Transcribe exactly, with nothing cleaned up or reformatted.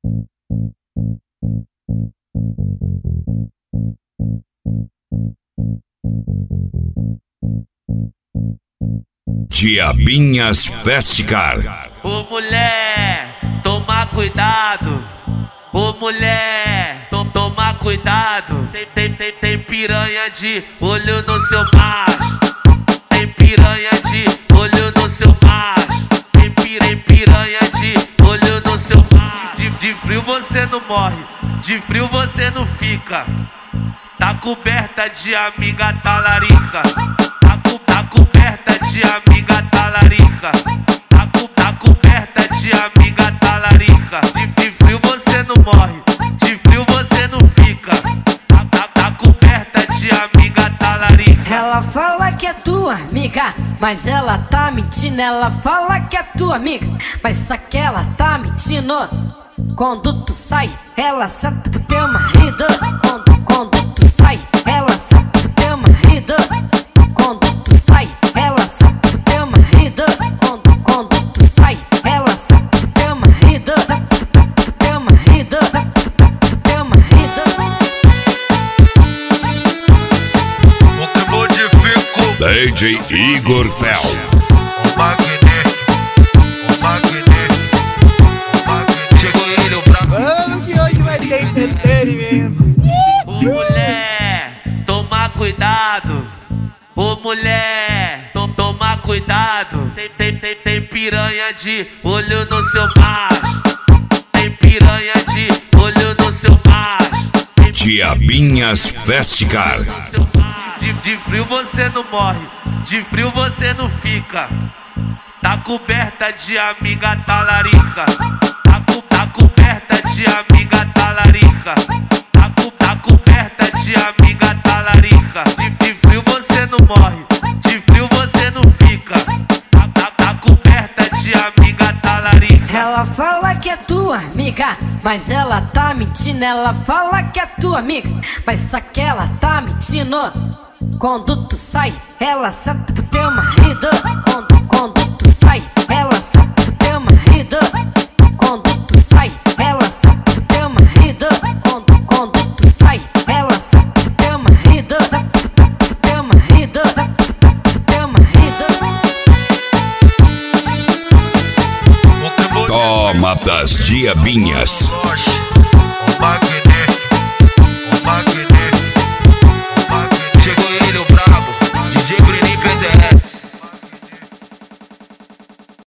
Diabinhas Festicar. Ô mulher, toma cuidado. Ô mulher, to toma cuidado. Tem, tem, tem, tem piranha de olho no seu macho. Tem piranha de olho no seu macho. Tem, pi, tem piranha de olho no seu macho. De, de frio você não morre, de frio você não fica. Tá coberta de amiga talarica. Tá, co, tá coberta de amiga talarica. Tá, co, tá coberta de amiga talarica. De, de frio você não morre, de frio você não fica. Tá, tá, tá coberta de amiga talarica. Ela fala que é tua amiga, mas ela tá mentindo. Ela fala que é tua amiga, mas só que ela tá mentindo. Quando tu sai, ela senta pro teu marido. Quando, quando tu sai, ela senta pro teu marido. Quando tu sai, ela senta pro teu marido. Quando, quando tu sai, ela senta pro teu marido. Pro teu marido, pro teu marido. O que modifico D J Igor Fel. o magnífico, o magnífico, o magnífico. Chegou ele, o brabo. Vamos que hoje vai ter entretenimento. Ô mulher, toma cuidado. Ô mulher, to toma cuidado. Tem, tem, tem, tem piranha de olho no seu macho. Tem piranha de olho no seu macho. Tem Diabinhas Festicar. De, de frio você não morre, de frio você não fica. Tá coberta de amiga talarica. Tá, co, tá coberta de amiga talarica. Tá, co, tá coberta de amiga talarica. De, de frio você não morre, de frio você não fica. Tá, tá, tá coberta de amiga talarica. Ela fala que é tua amiga, mas ela tá mentindo. Ela fala que é tua amiga, mas só que ela tá mentindo. Quando tu sai, ela senta pro teu marido. Quando, quando tu sai, ela senta pro teu marido. Quando tu sai, ela senta pro teu marido. Quando, quando tu sai, ela senta pro teu marido. Pro teu marido, pro teu marido. O que modifico Toma das Diabinhas. o magnífico.